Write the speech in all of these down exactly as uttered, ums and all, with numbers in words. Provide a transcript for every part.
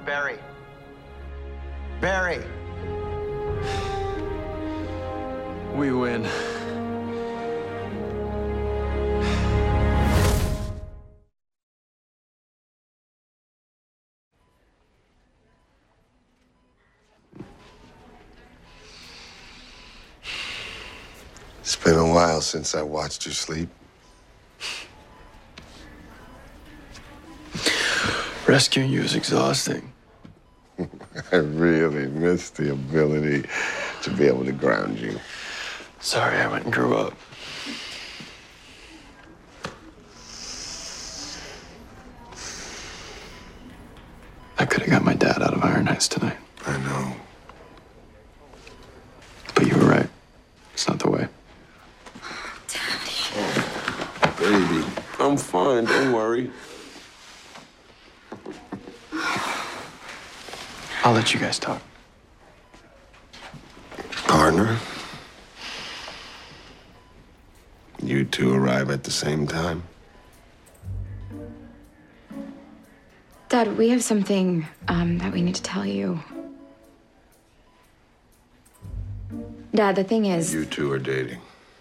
Barry. Barry. We win. It's been a while since I watched you sleep. Rescuing you is exhausting. I really miss the ability to be able to ground you. Sorry I went and grew up. I could have got my dad out of Iron Heights tonight. I know. But you were right. It's not the way. Oh, baby, I'm fine. Don't worry. I'll let you guys talk. Partner, you two arrive at the same time. Dad, we have something um, that we need to tell you. Dad, the thing is... You two are dating.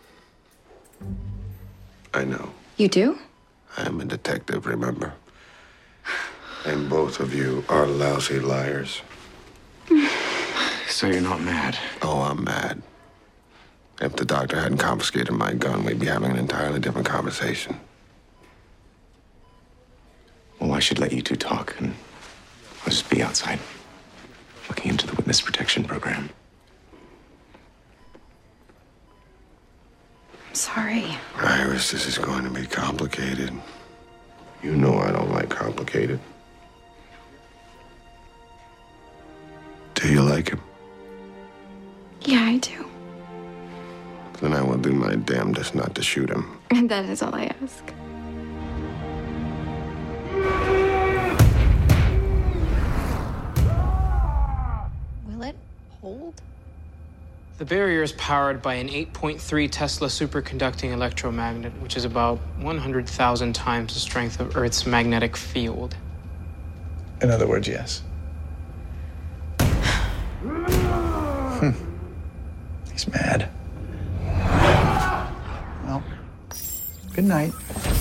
I know. You do? I am a detective, remember? And both of you are lousy liars. So you're not mad? Oh, I'm mad. If the doctor hadn't confiscated my gun, we'd be having an entirely different conversation. Well, I should let you two talk, and I'll just be outside, looking into the witness protection program. I'm sorry. Iris, this is going to be complicated. You know I don't like complicated. Do you like him? Yeah, I do. Then I will do my damnedest not to shoot him. And that is all I ask. Will it hold? The barrier is powered by an eight point three Tesla superconducting electromagnet, which is about one hundred thousand times the strength of Earth's magnetic field. In other words, yes. Hmm. He's mad. Well, good night.